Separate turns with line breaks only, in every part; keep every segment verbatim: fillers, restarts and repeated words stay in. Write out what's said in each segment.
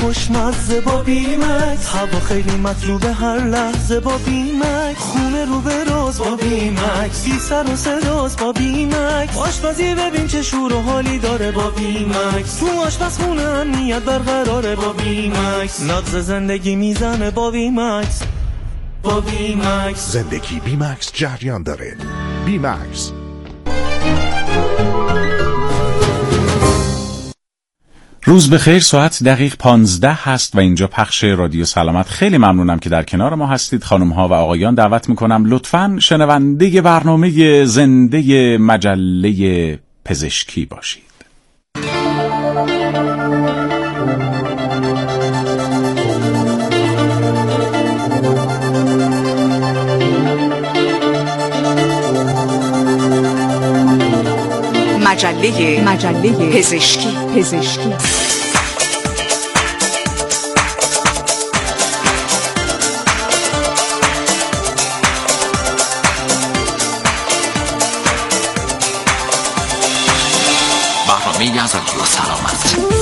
خوشمزه با بیمکس، هوا خیلی مطلوبه هر لحظه با بیمکس، خونه رو به روز با بیمکس، بی سر و صداست با بیمکس، آشپزی ببین چه شور و حالی داره با بیمکس، تو آشپزخونه امنیت برقراره با بیمکس، نبض زندگی میزنه با بیمکس. با بیمکس
زندگی بیمکس جریان داره. بیمکس.
روز بخیر، ساعت دقیق پانزده هست و اینجا پخش رادیو سلامت. خیلی ممنونم که در کنار ما هستید. خانم ها و آقایان دعوت میکنم لطفاً شنونده برنامه زنده مجله پزشکی باشید.
مجله مجله پزشکی پزشکی
برنامه از رادیو سلامت.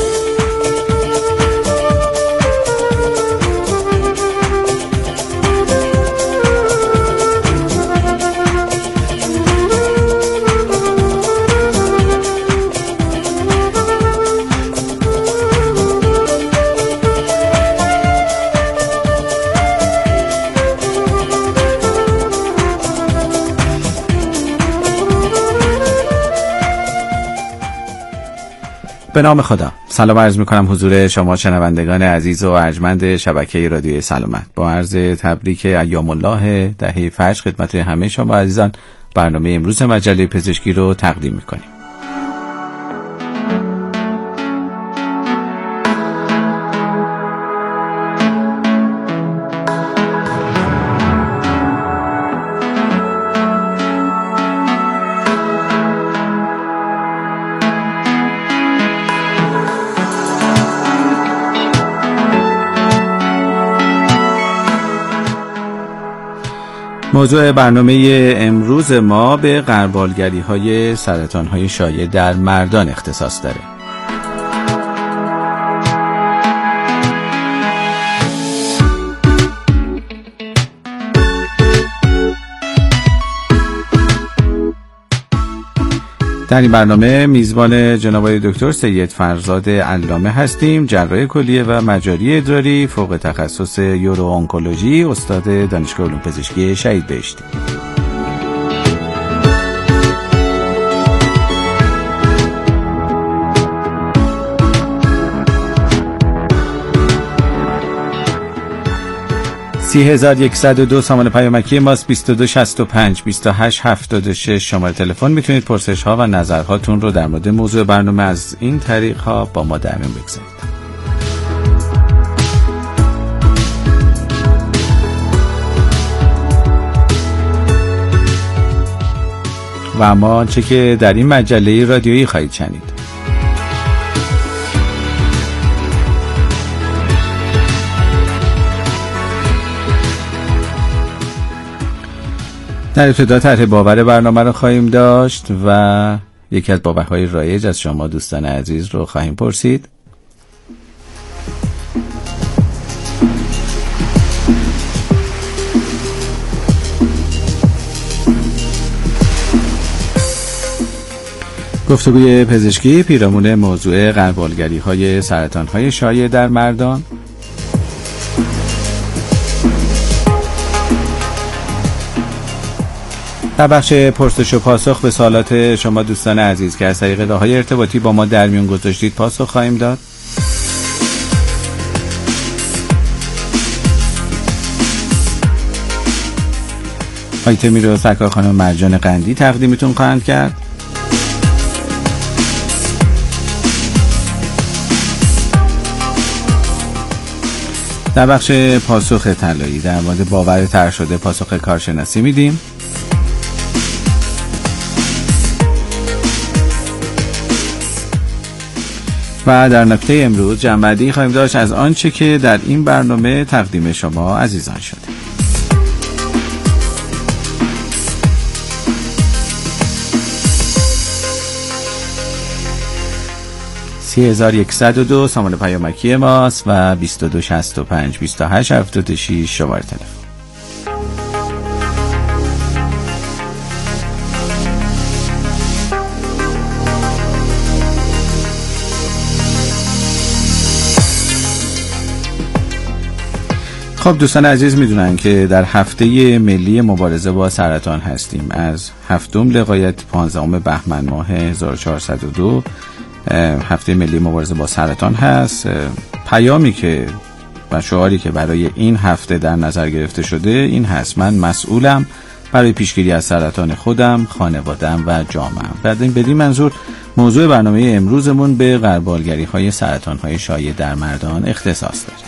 به نام خدا. سلام عرض میکنم حضور شما شنوندگان عزیز و ارجمند شبکه رادیو سلامت. با عرض تبریک ایام الله دهه فجر خدمت همه شما عزیزان برنامه امروز مجله پزشکی رو تقدیم میکنیم. موضوع برنامه امروز ما به غربالگری های سرطان های شایع در مردان اختصاص داره. در این برنامه میزبان جناب آقای دکتر سید فرزاد علامه هستیم، جراح کلیه و مجاری ادراری، فوق تخصص یورو آنکولوژی، استاد دانشگاه علوم پزشکی شهید بهشتی. سی هزار یکصد و دو سامان پیامکی ماست، بیست و دو شصت و پنج بیست و هشت هفتاد و شش شماره تلفن. میتونید پرسش ها و نظرهاتون رو در مورد موضوع برنامه از این طریق ها با ما در میون بگذارید. و اما چه که در این مجله رادیویی خواهید شنید. در ابتدا طرح باور برنامه رو خواهیم داشت و یکی از باورهای رایج از شما دوستان عزیز رو خواهیم پرسید. گفتگوی پزشکی پیرامون موضوع غربالگری های سرطان های شایع در مردان. در بخش پرسش و پاسخ به سوالات شما دوستان عزیز که از طریق راه‌های ارتباطی با ما در میون گذاشتید پاسخ خواهیم داد. آیتمی رو سرکار خانم مرجان قندی تقدیمتون خواهند کرد. در بخش پاسخ طلایی در مورد باور طرح شده پاسخ کارشناسی میدیم. و در نکته امروز جنبندی خواهیم داشت از آنچه که در این برنامه تقدیم شما عزیزان شده. سی هزار و صد و دو سامان پیامکی ماست و بیست و دو شصت و پنج بیست و هشت هفتاد و شش شماره تلفن. خب دوستان عزیز میدونن که در هفته ملی مبارزه با سرطان هستیم. از هفتم لغایت پانزدهم بهمن ماه هزار و چهارصد و دو هفته ملی مبارزه با سرطان هست. پیامی که و شعاری که برای این هفته در نظر گرفته شده این هست: من مسئولم برای پیشگیری از سرطان خودم، خانواده‌ام و جامعه‌ام. بعد بدین منظور موضوع برنامه امروزمون به غربالگری‌های سرطان‌های شایع در مردان اختصاص داره.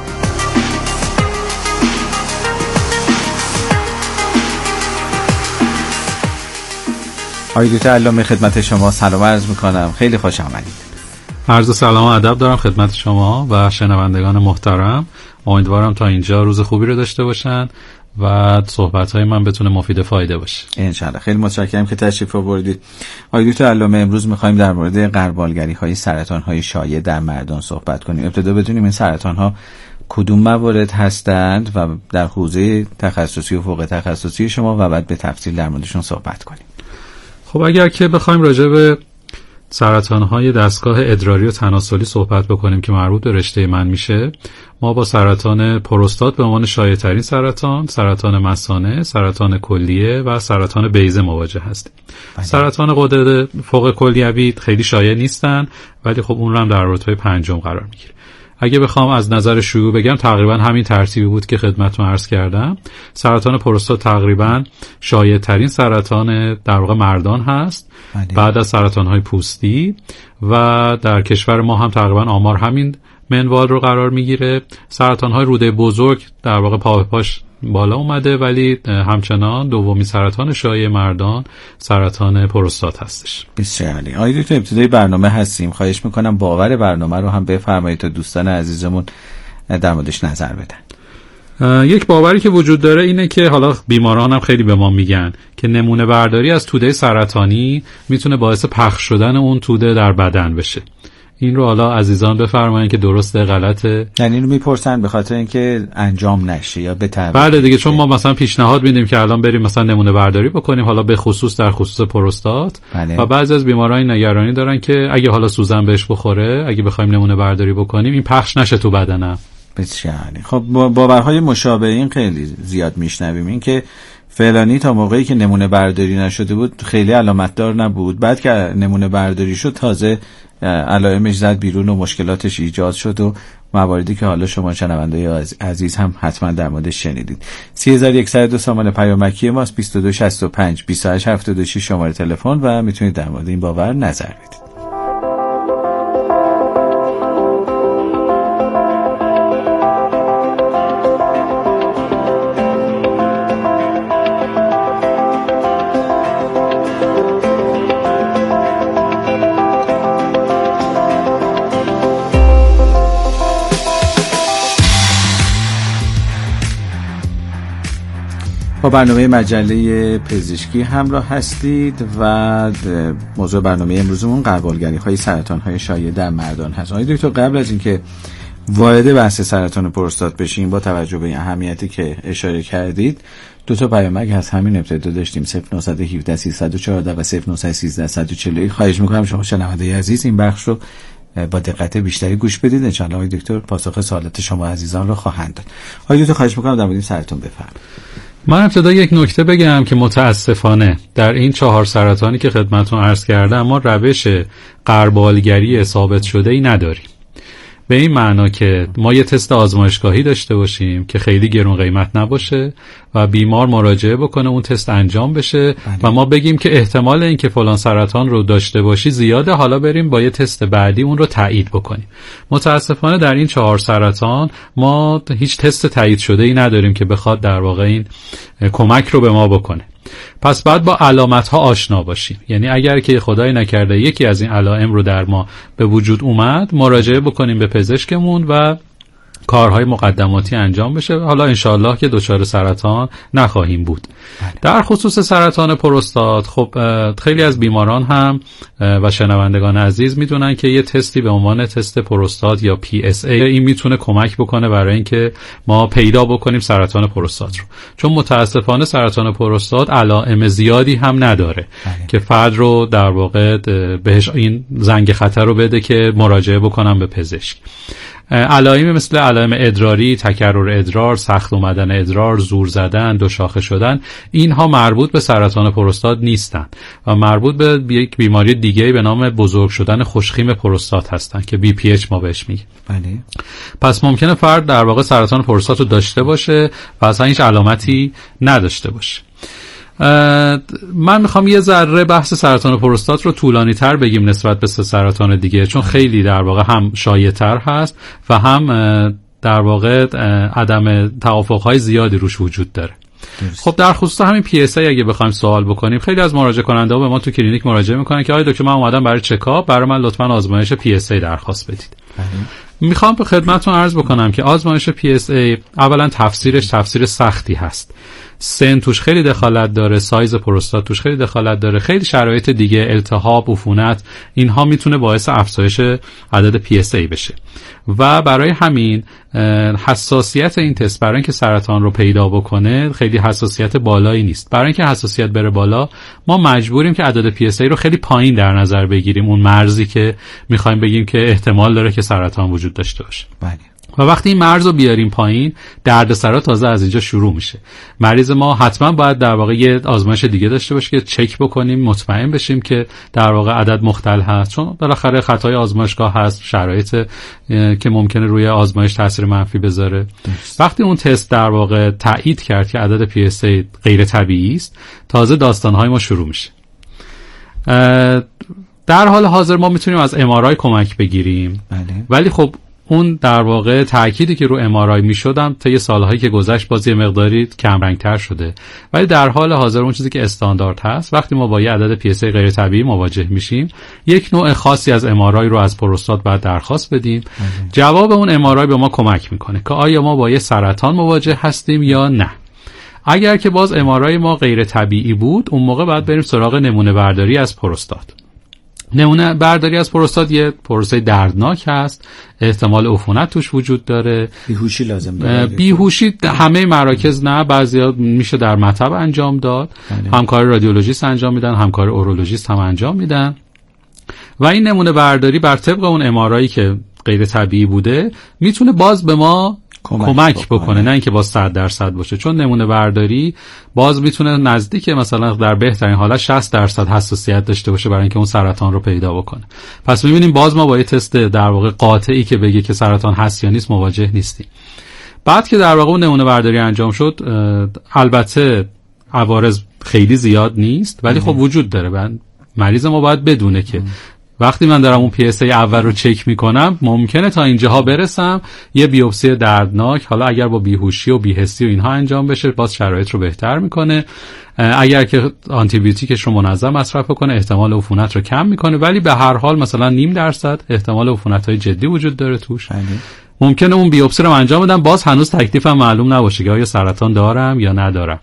آقای دکتر علامه خدمت شما سلام عرض میکنم، خیلی خوش آمدید.
عرض سلام و ادب دارم خدمت شما و شنوندگان محترم. امیدوارم تا اینجا روز خوبی رو داشته باشن و صحبت‌های من بتونه مفید فایده باشه.
انشالله. خیلی متشکرم که تشریف آوردید. آقای دکتر علامه امروز می‌خوایم در مورد غربالگری‌های سرطان‌های شایع در مردان صحبت کنیم. ابتدا بدونیم این سرطان‌ها کدوم موارد هستند و در حوزه تخصصی و فوق تخصصی شما و بعد به تفصیل در موردشون صحبت کنیم.
خب اگر که بخوایم راجع به سرطان‌های دستگاه ادراری و تناسلی صحبت بکنیم که مربوط به رشته من میشه، ما با سرطان پروستات به عنوان شایع‌ترین سرطان، سرطان مثانه، سرطان کلیه و سرطان بیضه مواجه هستیم. بله. سرطان غدد فوق کلیوی خیلی شایع نیستن ولی خب اون رو هم در رتبه پنجم قرار میگیره. اگه بخوام از نظر شیوع بگم تقریبا همین ترتیبی بود که خدمتتون عرض کردم. سرطان پروستات تقریبا شایع ترین سرطان در واقع مردان هست. بله. بعد از سرطان‌های پوستی و در کشور ما هم تقریبا آمار همین منوال رو قرار میگیره. سرطان‌های روده بزرگ در واقع پا به پاش بالا اومده ولی همچنان دومی سرطان شایع مردان سرطان پروستات هستش.
بسیار عالی. آقای دکتر ابتدای برنامه هستیم، خواهش میکنم باور برنامه رو هم بفرمایید تا دوستان عزیزمون در موردش نظر بدن.
یک باوری که وجود داره اینه که حالا بیماران هم خیلی به ما میگن که نمونه برداری از توده سرطانی میتونه باعث پخش شدن اون توده در بدن بشه. این رو حالا عزیزان بفرمایید که درسته غلطه؟
یعنی اینو میپرسن به خاطر اینکه انجام نشه یا به تعویض؟
بله دیگه، چون ما مثلا پیشنهاد میدیم که الان بریم مثلا نمونه برداری بکنیم، حالا به خصوص در خصوص پروستات. بله. و بعضی از بیماران نگرانی دارن که اگه حالا سوزن بهش بخوره، اگه بخوایم نمونه برداری بکنیم این پخش نشه تو بدنم.
بسیار. خب باورهای مشابه این خیلی زیاد میشنویم، این که فلانی تا موقعی که نمونه برداری نشده بود خیلی علامت دار نبود، بعد که نمونه برداری شد تازه علائمش زد بیرون و مشکلاتش ایجاد شد و مواردی که حالا شما شنونده عزیز هم حتما در موردش شنیدید. سی هزار و صد و دو سامان پیامکی ماست، بیست و دو شصت و پنج بیست و هشت هفتاد و شش شماره تلفن و میتونید در مورد این باور نظر بدید. با برنامه مجله پزشکی همراه هستید و موضوع برنامه امروزمون غربالگری‌های سرطان‌های شایع در مردان هست. آقای دکتر قبل از اینکه وارد بحث سرطان پروستات بشیم با توجه به اهمیتی که اشاره کردید دو تا پیامک از همین ابتدا داشتیم، صفر نه یک هفت سیصد و چهارده و صفر نه یک سه صد و چهل و یک. خواهش می‌کنم شما شنونده عزیز این بخش رو با دقت بیشتری گوش بدید، ان شاء الله آقای دکتر پاسخ سوالات شما عزیزان رو خواهند داد. آقای دکتر خواهش می‌کنم در مورد سرطان بفرمایید.
من ابتدا یک نکته بگم که متاسفانه در این چهار سرطانی که خدمتتون عرض کردم ما روش غربالگری ثابت شده ای نداریم. به این معنا که ما یه تست آزمایشگاهی داشته باشیم که خیلی گرون قیمت نباشه و بیمار مراجعه بکنه اون تست انجام بشه. بله. و ما بگیم که احتمال این که فلان سرطان رو داشته باشی زیاده، حالا بریم با یه تست بعدی اون رو تایید بکنیم. متاسفانه در این چهار سرطان ما هیچ تست تایید شده ای نداریم که بخواد در واقع این کمک رو به ما بکنه. پس بعد با علامت ها آشنا باشیم، یعنی اگر که خدای نکرده یکی از این علائم رو در ما به وجود اومد مراجعه بکنیم به پزشکمون و کارهای مقدماتی انجام بشه. حالا انشالله که دچار سرطان نخواهیم بود. در خصوص سرطان پروستات خب خیلی از بیماران هم و شنوندگان عزیز میدونن که یه تستی به عنوان تست پروستات یا پی اس ای این میتونه کمک بکنه برای اینکه ما پیدا بکنیم سرطان پروستات رو، چون متاسفانه سرطان پروستات علائم زیادی هم نداره بله. که فرد رو در واقع بهش این زنگ خطر رو بده که مراجعه بکنم به پزشک. علائم مثل علائم ادراری، تکرر ادرار، سخت اومدن ادرار، زور زدن، دو شاخه شدن، اینها مربوط به سرطان پروستات نیستن و مربوط به یک بیماری دیگه به نام بزرگ شدن خوشخیم پروستات هستن که بی پی اچ ما بهش میگیم. بله. پس ممکنه فرد در واقع سرطان پروستات رو داشته باشه و اصلا هیچ علامتی نداشته باشه. من میخوام یه ذره بحث سرطان پروستات رو طولانی تر بگیم نسبت به سرطان دیگه، چون خیلی در واقع هم شایع تر هست و هم در واقع عدم توافق‌های زیادی روش وجود داره. درست. خب در خصوص همین پی اس ای اگه بخوایم سوال بکنیم، خیلی از مراجعه کننده ها به ما تو کلینیک مراجعه میکنن که آقای دکتر من اومدم برای چکاپ، برای من لطفاً آزمایش پی اس ای درخواست بدید. میخوام به خدمتتون عرض بکنم که آزمایش پی اس ای اولا تفسیرش تفسیر سختی هست. سن توش خیلی دخالت داره، سایز پروستات توش خیلی دخالت داره، خیلی شرایط دیگه، التهاب، عفونت، اینها میتونه باعث افزایش عدد پی اس ای بشه و برای همین حساسیت این تست برای اینکه سرطان رو پیدا بکنه خیلی حساسیت بالایی نیست. برای اینکه حساسیت بره بالا ما مجبوریم که عدد پی اس ای رو خیلی پایین در نظر بگیریم، اون مرزی که میخوایم بگیم که احتمال داره که سرطان وجود داشته باشه. بله. و وقتی این مرز رو بیاریم پایین، دردسرا تازه از اینجا شروع میشه. مریض ما حتما باید در واقع یه آزمایش دیگه داشته باشه که چک بکنیم، مطمئن بشیم که در واقع عدد مختل هست، چون بالاخره خطای آزمایشگاه هست، شرایط که ممکنه روی آزمایش تاثیر منفی بذاره. دست. وقتی اون تست در واقع تایید کرد که عدد پی اس ای غیر طبیعی است، تازه داستان‌های ما شروع میشه. در حال حاضر ما میتونیم از ام آر آی کمک بگیریم. بله. ولی خب اون در واقع تأکیدی که رو ام آر آی میشدم طی سالهایی که گذشت باز یه مقداری کم رنگ‌تر شده، ولی در حال حاضر اون چیزی که استاندارد هست وقتی ما با یه عدد پی اس ای غیر طبیعی مواجه میشیم، یک نوع خاصی از ام آر آی رو از پروستات باید درخواست بدیم. مهم. جواب اون ام آر آی به ما کمک میکنه که آیا ما با یه سرطان مواجه هستیم یا نه. اگر که باز ام آر آی ما غیر طبیعی بود، اون موقع باید بریم سراغ نمونه برداری از پروستات. نمونه برداری از پروستات یه پروسه دردناک هست، احتمال عفونت توش وجود داره،
بیهوشی لازم داره.
بیهوشی همه مراکز نه، بعضیا میشه در مطب انجام داد. بله. همکار رادیولوژیست انجام میدن، همکار اورولوژیست هم انجام میدن و این نمونه برداری بر طبق اون ام آر آی که غیر طبیعی بوده میتونه باز به ما کمک, کمک بکنه, بکنه. نه اینکه باز صد درصد باشه، چون نمونه برداری باز میتونه نزدیک مثلا در بهترین حالت شصت درصد حساسیت داشته باشه برای اینکه اون سرطان رو پیدا بکنه. پس میبینیم باز ما با یه تست در واقع قاطعی که بگه که سرطان هست یا نیست مواجه نیستیم. بعد که در واقع اون نمونه برداری انجام شد، البته عوارض خیلی زیاد نیست ولی خب وجود داره. مریض ما باید بدونه که وقتی من دارم اون پی اس ای اول رو چک میکنم ممکنه تا اینجاها برسم، یه بیوپسی دردناک حالا اگر با بیهوشی و بی‌حسی و اینها انجام بشه باز شرایط رو بهتر میکنه. اگر که آنتی بیوتیکش رو منظم مصرف کنه احتمال عفونت رو کم میکنه، ولی به هر حال مثلا نیم درصد احتمال عفونت‌های جدی وجود داره توش. ممکنه اون بیوپسی رو انجام بدم باز هنوز تکلیفم معلوم نباشه که آیا سرطان دارم یا ندارم.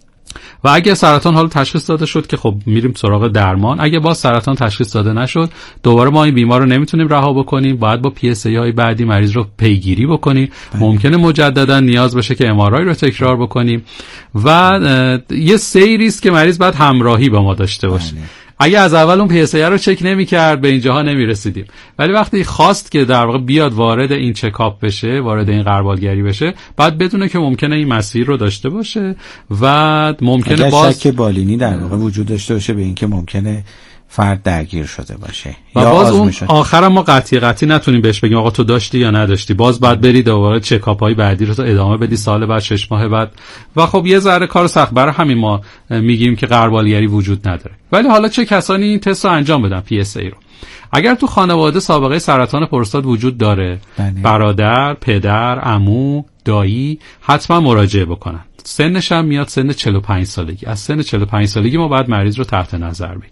و اگه سرطان حالا تشخیص داده شد که خب میریم سراغ درمان. اگه باز سرطان تشخیص داده نشد، دوباره ما این بیمار رو نمیتونیم رها بکنیم، باید با پی اس ای های بعدی مریض رو پیگیری بکنیم. ممکنه مجددا نیاز بشه که ام آر آی رو تکرار بکنیم و یه سیری است که مریض باید همراهی با ما داشته باشه. اگه از اول اون پی اس ای رو چک نمی‌کرد به اینجاها نمی‌رسیدیم، ولی وقتی خواست که در واقع بیاد وارد این چکاپ بشه، وارد این غربالگری بشه، بعد بدونه که ممکنه این مسیر رو داشته باشه و ممکنه باز
شک بالینی در واقع وجود داشته باشه به اینکه ممکنه فرد درگیر شده باشه
و یا باز اون آخرام ما قطعی قطعی نتونیم بهش بگیم آقا تو داشتی یا نداشتی، باز بعد بری دوباره چکاپ های بعدی رو تو ادامه بدی سال بعد، شش ماه بعد و خب یه ذره کار سخت. برای همین ما میگیم که غربالگری وجود نداره. ولی حالا چه کسانی این تست رو انجام بدن پی اس ای رو؟ اگر تو خانواده سابقه سرطان پروستات وجود داره، بله. برادر، پدر، عمو، دایی، حتما مراجعه بکنن. سنش هم میاد سن چهل و پنج سالگی. از سن چهل و پنج سالگی ما باید مریض رو تحت نظر بگیریم.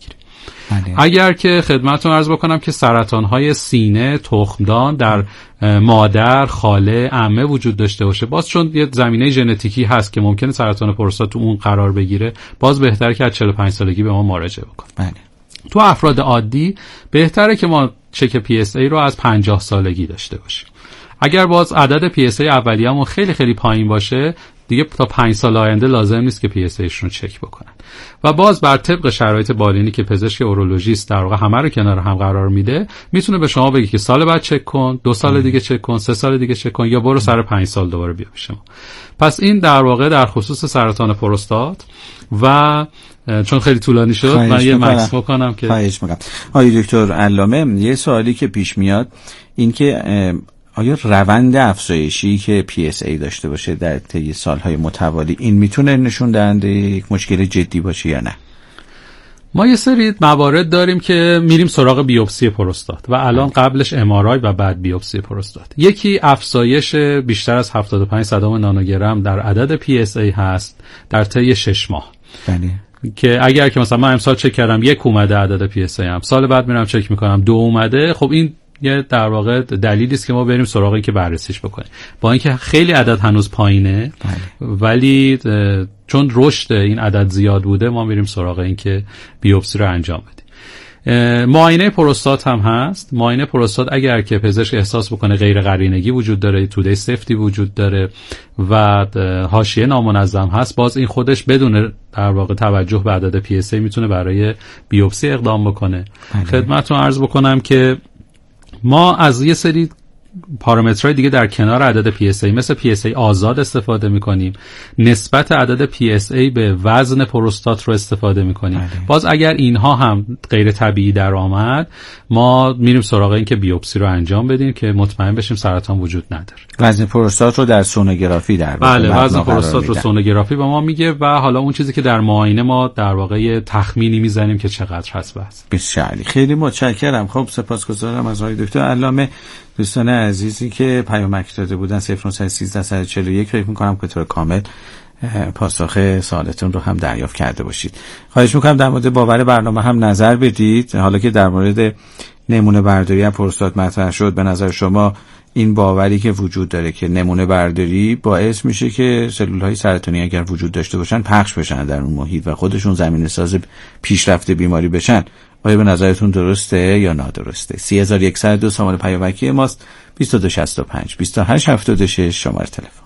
بله. اگر که خدمتتون عرض بکنم که سرطان‌های سینه، تخمدان در مادر، خاله، عمه وجود داشته باشه، باز چون یه زمینه ژنتیکی هست که ممکنه سرطان پروستات تو اون قرار بگیره، باز بهتره که از چهل و پنج سالگی به ما مراجعه بکنیم.
بله.
تو افراد عادی بهتره که ما چک پی اس ای رو از پنجاه سالگی داشته باشیم. اگر باز عدد پی اس ای اولیه‌مون خیلی خیلی پایین باشه، دیگه تا پنج سال آینده لازم نیست که پی اس ایشون رو چک بکنن. و باز بر طبق شرایط بالینی که پزشک اورولوژیست در واقع همه رو کنار هم قرار میده، میتونه به شما بگه که سال بعد چک کن، دو سال دیگه چک کن، سه سال دیگه چک کن، یا برو سر پنج سال دوباره بیا پیش ما. پس این در واقع در خصوص سرطان پروستات. و چون خیلی طولانی شد من یه مکس بکنم که
خواهش می‌کنم. آقای دکتر علامه، یه سوالی که پیش میاد این که آیا روند افزایشی که پی اس ای داشته باشه در طی سالهای متوالی، این میتونه نشون دهنده یک مشکل جدی باشه یا نه؟
ما یه سری موارد داریم که میریم سراغ بیوپسی پروستات و الان قبلش ام آر آی و بعد بیوپسی پروستات. یکی افزایش بیشتر از هفتاد و پنج صدم نانوگرم در عدد پی اس ای هست در طی شش ماه.
بله.
که اگر که مثلا من امسال چک کردم یک اومده عدد پی اس ای هم، سال بعد میرم چک میکنم دو اومده، خب این یه در واقع دلیلی است که ما بریم سراغ این که بررسیش بکنیم. با اینکه خیلی عدد هنوز پایینه، بله. ولی چون رشد این عدد زیاد بوده ما میریم سراغ این که بیوپسی رو انجام بدیم. معاینه پروستات هم هست. معاینه پروستات اگر که پزشک احساس بکنه غیر قرینگی وجود داره، تودی سفتی وجود داره و حاشیه نامنظم هست، باز این خودش بدون در واقع توجه به عدد پی اس ای میتونه برای بیوپسی اقدام بکنه. بله. خدمتتون عرض بکنم که ما از یه سری پارامترهای دیگه در کنار عدد پی اس ای مثل پی اس ای آزاد استفاده میکنیم، نسبت عدد پی اس ای به وزن پروستات رو استفاده میکنیم. بله. باز اگر اینها هم غیر طبیعی در آمد، ما میریم سراغ این که بیوپسی رو انجام بدیم که مطمئن بشیم سرطان وجود نداره.
وزن پروستات رو در سونوگرافی در
بله وزن پروستات رو سونوگرافی به ما میگه و حالا اون چیزی که در معاینه ما در واقع تخمینی میزنیم که چقدر هست. بس
بسیار خیلی متشکرم. خب سپاسگزارم از آقای دکتر علامه. دوستان عزیزی که پیامک داده بودن صفر نه یک سه صفر یک چهار یک فکر می‌کنم که طور کامل پاسخ سوالتون رو هم دریافت کرده باشید. خواهش می‌کنم در مورد باور برنامه هم نظر بدید. حالا که در مورد نمونه برداری از پروستات مطرح شد، به نظر شما این باوری که وجود داره که نمونه برداری باعث میشه که سلول‌های سرطانی اگر وجود داشته باشن پخش بشن در اون محیط و خودشون زمینه ساز پیشرفت بیماری بشن، آیا به نظرتون درسته یا نادرسته؟ سه هزار و صد و دو سامانه پیامکی ماست، بیست و دو شصت و پنج بیست و هشت هفتاد و شش شماره تلفن.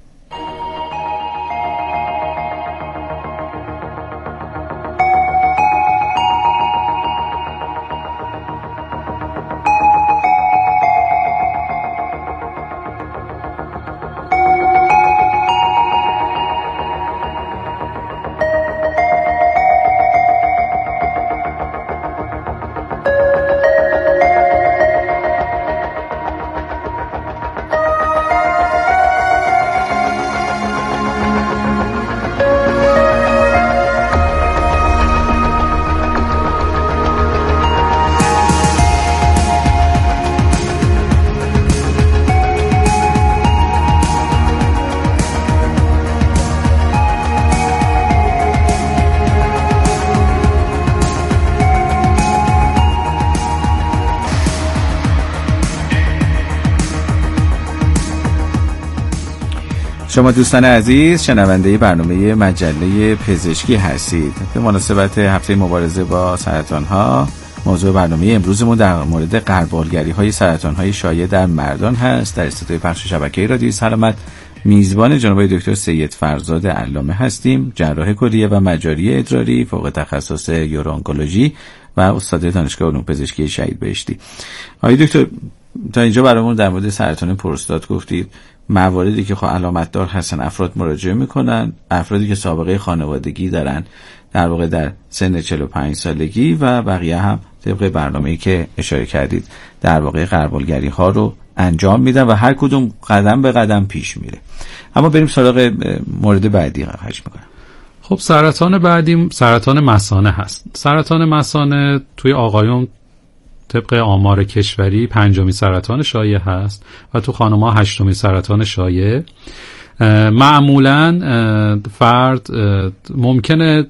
شما دوستان عزیز شنونده برنامه مجله پزشکی هستید. به مناسبت هفته مبارزه با سرطان‌ها، موضوع برنامه امروزمون در مورد غربالگری‌های سرطان‌های شایع در مردان هست. در استودیوی پخش شبکه رادیوی سلامت میزبان جناب دکتر سید فرزاد علامه هستیم، جراح کلیه و مجاری ادراری، فوق تخصص یورونکولوژی و استاد دانشگاه علوم پزشکی شهید بهشتی. آقای دکتر تا اینجا برامون در مورد سرطان پروستات گفتید، مواردی که خب علامت دار هستن افراد مراجعه میکنن، افرادی که سابقه خانوادگی دارن در واقع در سن چهل و پنج سالگی و بقیه هم طبق برنامه‌ای که اشاره کردید در واقع غربالگری ها رو انجام میدن و هر کدوم قدم به قدم پیش میره. اما بریم سراغ مورد بعدی. خواهش میکنم.
خب سرطان بعدی سرطان مثانه هست. سرطان مثانه توی آقایون طبق آمار کشوری پنجمین سرطان شایع هست و تو خانم‌ها هشتمین سرطان شایع. معمولاً فرد ممکنه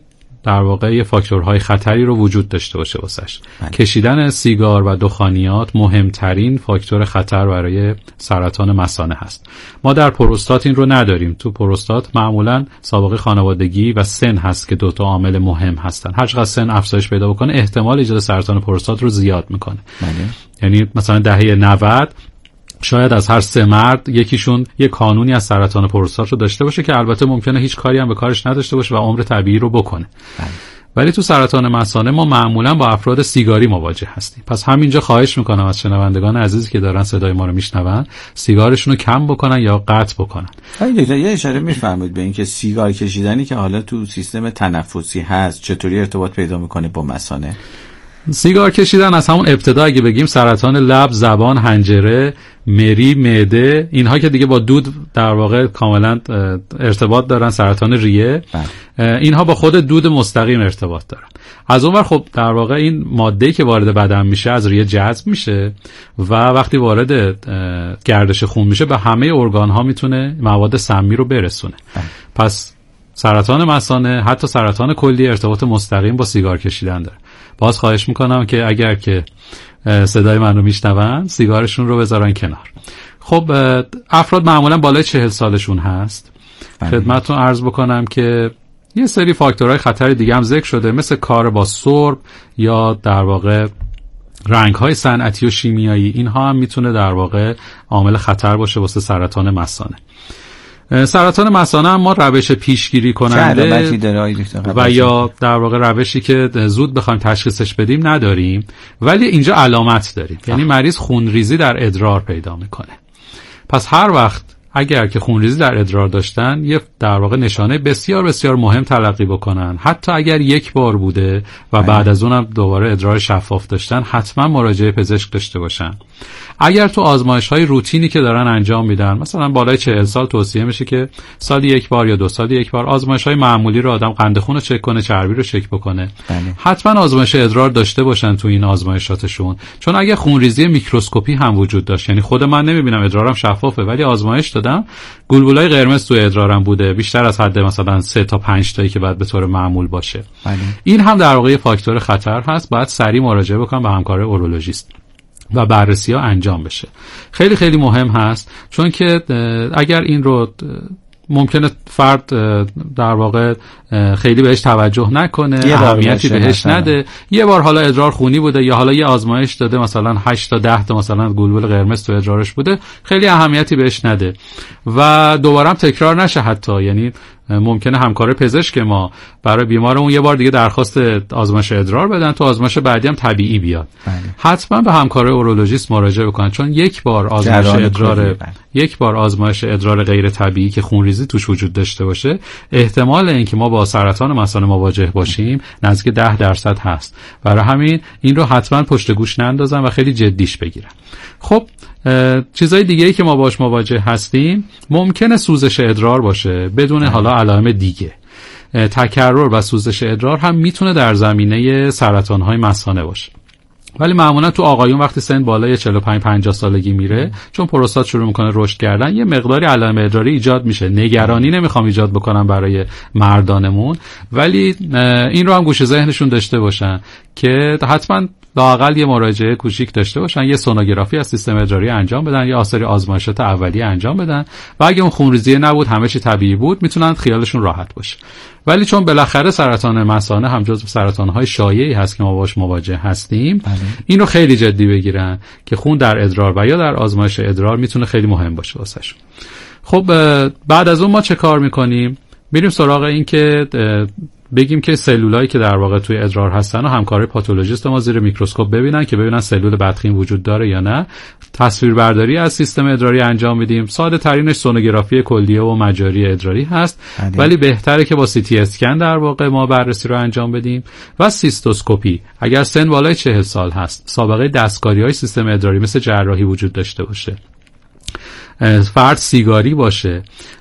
در واقع یه فاکتورهای خطری رو وجود داشته باشه واسش. کشیدن سیگار و دخانیات مهمترین فاکتور خطر برای سرطان مثانه هست. ما در پروستات این رو نداریم. تو پروستات معمولا سابقه خانوادگی و سن هست که دو تا عامل مهم هستن. هر چقدر سن افزایش پیدا بکنه احتمال ایجاد سرطان پروستات رو زیاد میکنه. یعنی مثلا دهه نود شاید از هر سه مرد یکیشون یک کانونی از سرطان پروستات رو داشته باشه که البته ممکنه هیچ کاری هم به کارش نداشته باشه و عمر طبیعی رو بکنه. بله. ولی تو سرطان مثانه ما معمولا با افراد سیگاری مواجه هستیم. پس همینجا خواهش میکنم از شنوندگان عزیزی که دارن صدای ما رو میشنون سیگارشون رو کم بکنن یا قطع بکنن.
دکتر یه اشاره میفرمایید به اینکه سیگار کشیدنی که حالا تو سیستم تنفسی هست چطوری ارتباط پیدا میکنه با مثانه؟
سیگار کشیدن از همون ابتدا اگه بگیم سرطان لب، زبان، حنجره، مری، معده، اینها که دیگه با دود در واقع کاملا ارتباط دارن، سرطان ریه، اینها با خود دود مستقیم ارتباط دارن. از اونور خب در واقع این ماده‌ای که وارد بدن میشه از ریه جذب میشه و وقتی وارد گردش خون میشه به همه ارگان‌ها میتونه مواد سمی رو برسونه. پس سرطان مثانه حتی سرطان کلی ارتباط مستقیم با سیگار کشیدن داره. باز خواهش میکنم که اگر که صدای من رو میشنون سیگارشون رو بذارن کنار. خب افراد معمولا بالای چهل سالشون هست. خدمتتون عرض بکنم که یه سری فاکتورهای خطر دیگه هم ذکر شده مثل کار با سرب یا در واقع رنگ‌های صنعتی و شیمیایی، اینها هم میتونه در واقع عامل خطر باشه واسه سرطان مثانه. سرطان مثانه هم ما روش پیشگیری کننده و یا در واقع روشی که زود بخوایم تشخیصش بدیم نداریم، ولی اینجا علامت داریم. یعنی مریض خونریزی در ادرار پیدا میکنه. پس هر وقت اگر که خونریزی در ادرار داشتن یه در واقع نشانه بسیار بسیار مهم تلقی بکنن، حتی اگر یک بار بوده و بعد از اونم دوباره ادرار شفاف داشتن حتما مراجعه پزشک داشته باشن. اگر تو آزمایش‌های روتینی که دارن انجام میدن مثلا بالای چهل سال توصیه میشه که سالی یک بار یا دو سالی یک بار آزمایش‌های معمولی رو آدم قند خون رو چک کنه، چربی رو چک بکنه. بله. حتما آزمایش ادرار داشته باشن تو این آزمایشاتشون، چون اگه خونریزی میکروسکوپی هم وجود داشت، یعنی خود من نمیبینم ادرارم شفافه ولی آزمایش دادم گلبولای قرمز تو ادرارم بوده بیشتر از حد مثلا سه تا پنج تایی که باید به طور معمول باشه. بله. این هم در واقع فاکتور خطر هست، باید سریع مراجعه بکنم به همکار اورولوژیست و بررسی ها انجام بشه. خیلی خیلی مهم هست، چون که اگر این رو ممکنه فرد در واقع خیلی بهش توجه نکنه، اهمیتی بهش نده، یه بار حالا ادرار خونی بوده یا حالا یه آزمایش داده مثلا هشت تا ده تا مثلا گلبول قرمز تو ادرارش بوده، خیلی اهمیتی بهش نده و دوباره هم تکرار نشه. حتی یعنی ممکنه همکار پزشک ما برای بیمارمون یه بار دیگه درخواست آزمایش ادرار بدن، تو آزمایش بعدی هم طبیعی بیاد. بله. حتما به همکار اورولوژیست مراجعه بکنن، چون یک بار آزمایش ادرار بله. یک بار آزمایش ادرار غیر طبیعی که خونریزی توش وجود داشته باشه، احتمال اینکه ما با سرطان مثانه مواجه باشیم نزدیک ده درصد هست. برای همین این رو حتما پشت گوش نندازن و خیلی جدیش بگیرن. خب چیزای دیگه‌ای که ما باش مواجه هستیم ممکنه سوزش ادرار باشه بدون حالا علائم دیگه. تکرر و سوزش ادرار هم میتونه در زمینه سرطان‌های مثانه باشه، ولی معمولا تو آقایون وقتی سن بالای چهل و پنج پنجاه سالگی میره، چون پروستات شروع میکنه رشد کردن، یه مقداری علائم ادراری ایجاد میشه. نگرانی نمیخوام ایجاد بکنم برای مردانمون، ولی این رو هم گوش ذهنشون داشته باشن که حتما لااقل یه مراجعه کوچیک داشته باشن، یه سونوگرافی از سیستم ادراری انجام بدن، یه سری آزمایشات اولیه انجام بدن و اگه اون خونریزی نبود همه چی طبیعی بود میتونن خیالشون راحت باشه. ولی چون بالاخره سرطان مثانه هم جزو سرطان‌های شایعی هست که ما باش مواجه هستیم، بله. این رو خیلی جدی بگیرن که خون در ادرار و یا در آزمایش ادرار میتونه خیلی مهم باشه واسهشون. خب بعد از اون ما چه کار میکنیم؟ میریم سراغ این که بگیم که سلولایی که در واقع توی ادرار هستن و همکارای پاتولوژیست ما زیر میکروسکوپ ببینن که ببینن سلول بدخیم وجود داره یا نه. تصویربرداری از سیستم ادراری انجام میدیم. ساده ترینش سونوگرافی کلیه و مجاری ادراری هست، بله. ولی بهتره که با سی تی اسکن در واقع ما بررسی رو انجام بدیم و سیستوسکوپی. اگر سن بالای چهل سال هست، سابقه دستکاری‌های سیستم ادراری مثل جراحی وجود داشته باشه، فرد سیگاری باشه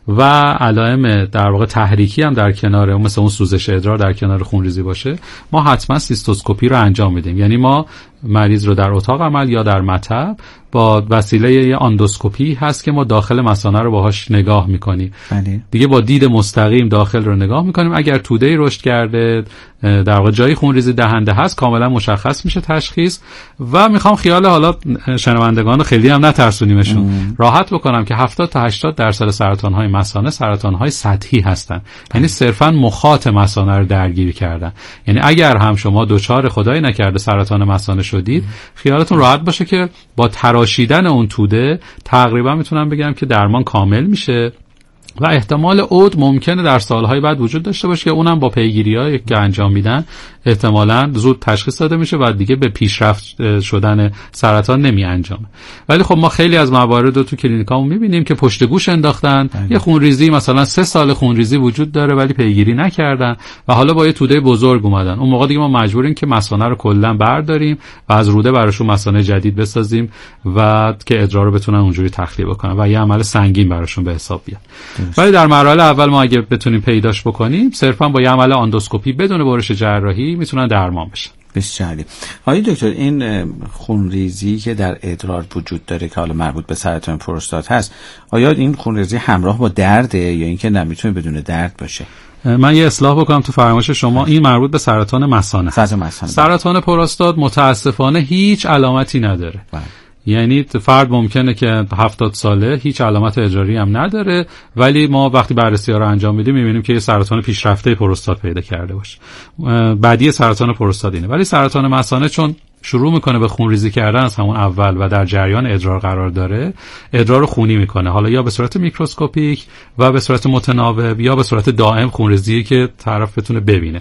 و علائم در واقع تحریکی هم در کنار، مثل اون سوزش ادرار در کنار خونریزی باشه، ما حتما سیستوسکوپی رو انجام میدیم. یعنی ما مریض رو در اتاق عمل یا در مطب با وسیله یه آندوسکوپی هست که ما داخل مثانه رو باهاش نگاه میکنیم.
بله.
دیگه با دید مستقیم داخل رو نگاه میکنیم. اگر توده‌ای رشد کرده، در واقع جای خونریزی دهنده هست، کاملا مشخص میشه تشخیص. و میخوام خیال حالا شنوندگان رو خیلی هم نترسونیمشون، ام. راحت بکنم که هفتاد تا هشتاد درصد سرطان‌های مثانه سرطان‌های سطحی هستن. یعنی صرفاً مخاط مثانه رو درگیر کردن. یعنی اگر هم شما دچار خدای نکرده سرطان مثانه شدید، خیالتون راحت باشه که با تراشیدن اون توده تقریبا میتونم بگم که درمان کامل میشه و احتمال عود ممکنه در سالهای بعد وجود داشته باشه که اونم با پیگیری‌هایی که انجام میدن احتمالاً زود تشخیص داده میشه و دیگه به پیشرفت شدن سرطان نمی انجامه. ولی خب ما خیلی از موارد رو تو کلینیکامون میبینیم که پشت گوش انداختن، بله. یه خونریزی مثلا سه سال خونریزی وجود داره ولی پیگیری نکردن و حالا با یه توده بزرگ اومدن. اون موقع دیگه ما مجبوریم که مثانه رو کلا برداریم و از روده براشون مثانه جدید بسازیم و که ادرار رو بتونن اونجوری تخلیه بکنن و یه عمل سنگین براشون به حساب بیاد. ولی در مرحله اول ما اگه بتونیم پیداش بکنیم، صرفا با یه عمل آندوسکوپی بدون برش جراحی میتونن درمان بشن.
بسیار عالی. آقای دکتر، این خونریزی که در ادرار وجود داره که حالا مربوط به سرطان پروستات هست، آیا این خونریزی همراه با درده یا اینکه نمیتونه بدون درد باشه؟
من یه اصلاح بکنم تو فرمایش شما، این مربوط به سرطان مثانه.
سرطان مثانه.
سرطان پروستات متاسفانه هیچ علامتی نداره. بله. یعنی فرد ممکنه که هفتاد ساله هیچ علامت ادراری هم نداره ولی ما وقتی بررسی‌ها رو انجام میدیم می‌بینیم که یه سرطان پیشرفته پروستات پیدا کرده باشه. بعدی سرطان پروستات اینه. ولی سرطان مثانه چون شروع میکنه به خونریزی کردن از همون اول و در جریان ادرار قرار داره، ادرار رو خونی میکنه، حالا یا به صورت میکروسکوپیک و به صورت متناوب یا به صورت دائم خونریزی که طرف بتونه ببینه.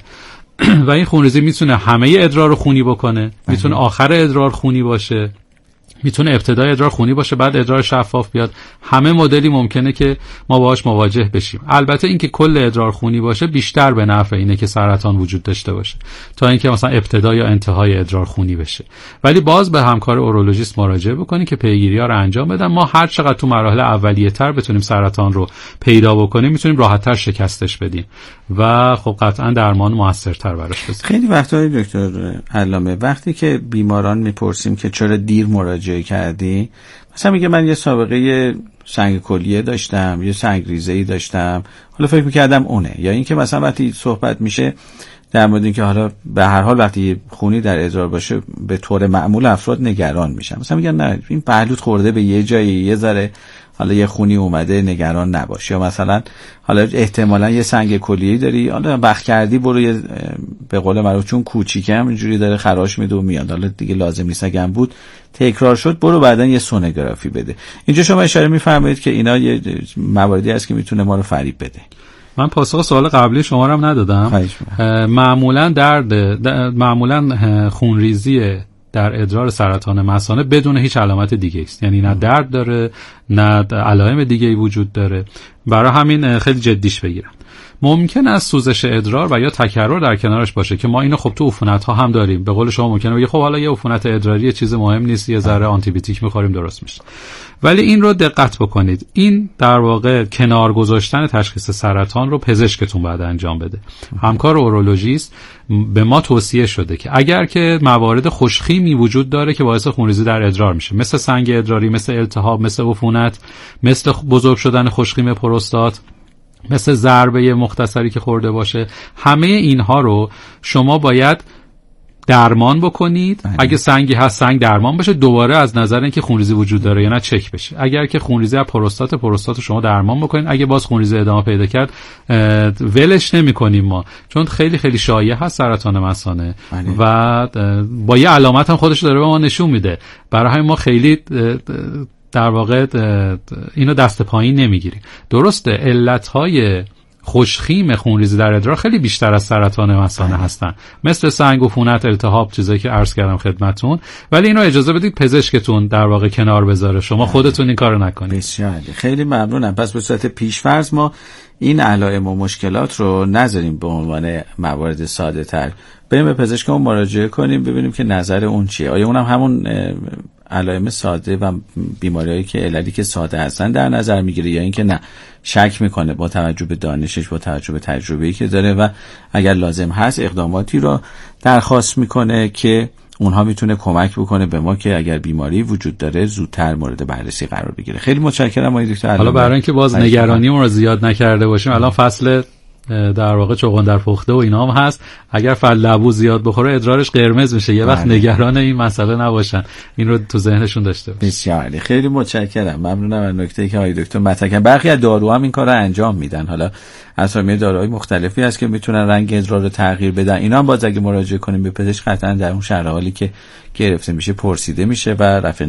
و این خونریزی میتونه همه ادرار رو خونی بکنه، میتونه آخر ادرار خونی باشه، میتونه ابتدای ادرار خونی باشه بعد ادرار شفاف بیاد. همه مدلی ممکنه که ما باهاش مواجه بشیم. البته اینکه کل ادرار خونی باشه بیشتر به نفع اینه که سرطان وجود داشته باشه تا اینکه مثلا ابتدا یا انتهای ادرار خونی بشه. ولی باز به همکار اورولوژیست مراجعه بکنید که پیگیری‌ها رو انجام بدن. ما هر چقدر تو مراحل اولیه‌تر بتونیم سرطان رو پیدا بکنیم میتونیم راحت‌تر شکستش بدیم و خب قطعا درمان موثرتر براش بزنیم.
خیلی وقتا دکتر علامه وقتی که بیماران میپرسیم که چرا دیر مراجعه کردی، مثلا میگه من یه سابقه سنگ کلیه داشتم، یه سنگ ریزه‌ای داشتم، حالا فکر میکردم اونه. یا اینکه مثلا وقتی صحبت میشه در مورد اینکه حالا به هر حال وقتی خونی در ادرار باشه به طور معمول افراد نگران میشن، مثلا میگن نه این پهلوت خورده به یه جایی یه ذره حالا یه خونی اومده نگران نباش، یا مثلا حالا احتمالاً یه سنگ کلیه‌ای داری حالا بخ کردی برو یه به قول معروف چون کوچیکه هم اینجوری داره خراش میده و میاد حالا دیگه لازم نیست اگه بود تکرار شد برو بعدن یه سونوگرافی بده. اینجا شما اشاره می‌فرمایید که اینا یه مواردی هست که میتونه ما رو فریب بده.
من پاسخ سوال قبلی شما رو هم ندادم. معمولاً درد معمولاً خونریزی در ادرار سرطان مثانه بدون هیچ علامت دیگه است، یعنی نه درد داره نه علائم دیگه‌ای وجود داره، برای همین خیلی جدیش بگیرن. ممکن است سوزش ادرار و یا تکرر در کنارش باشه که ما اینو خب تو عفونت‌ها هم داریم. به قول شما ممکنه بگه خب حالا یه عفونت ادراری چیز مهم نیست، یه ذره آنتی بیوتیک می‌خوریم درست میشه. ولی این رو دقت بکنید، این در واقع کنار گذاشتن تشخیص سرطان رو پزشکتون باید انجام بده. همکار اورولوژیست به ما توصیه شده که اگر که موارد خوشخیمی وجود داره که باعث خونریزی در ادرار میشه، مثل سنگ ادراری، مثل التهاب، مثل عفونت، مثل بزرگ شدن خوشخیم پروستات، مثل ضربه مختصری که خورده باشه، همه اینها رو شما باید درمان بکنید. اگه سنگی هست سنگ درمان بشه، دوباره از نظر اینکه خونریزی وجود داره یا نه چک بشه. اگر که خونریزی از پروستات پروستات شما درمان بکنید. اگه باز خونریزی ادامه پیدا کرد ولش نمی‌کنیم ما، چون خیلی خیلی شایع هست سرطان مثانه و با یه علامت هم خودش داره به ما نشون میده. برای همین ما خیلی در واقع اینو دست پایین نمیگیریم. درسته علت‌های خوشخیم خونریزی در ادرار خیلی بیشتر از سرطان مثانه هستن، مثل سنگ، عفونت، التهاب، چیزایی که عرض کردم خدمتتون. ولی اینو اجازه بدید پزشکتون در واقع کنار بذاره، شما خودتون این کارو نکنید.
بسیار خیلی ممنونم. پس به صورت پیش‌فرض ما این علائم و مشکلات رو نذاریم به عنوان موارد ساده تر، بریم به پزشکمون مراجعه کنیم ببینیم که نظر اون چیه. آیا اونم همون علائم ساده و بیماریایی که عللی که ساده هستن در نظر میگیره، یا اینکه نه شک میکنه با توجه به دانشش، با توجه به تجربه‌ای که داره و اگر لازم هست اقداماتی رو درخواست میکنه که اونها میتونه کمک بکنه به ما که اگر بیماری وجود داره زودتر مورد بررسی قرار بگیره. خیلی متشکرم آقای دکتر.
حالا برای اینکه باز نگرانیمون رو زیاد نکرده باشیم، الان فصل در واقع چغندر پخته و اینا هم هست، اگر فل لبو زیاد بخوره ادرارش قرمز میشه، یه وقت نگران این مسئله نباشن، این رو تو ذهنشون داشته باشن.
بسیار خیلی متشکرم، ممنونم از نکته‌ای که آقای دکتر مطرح کردن. برخی از داروها هم این کارو انجام میدن، حالا اسامی داروهای مختلفی هست که میتونن رنگ ادرار رو تغییر بدن. اینا هم باز اگه مراجعه کنیم به پزشک قطعا در اون شرح حالی که گرفته میشه پرسیده میشه و رفع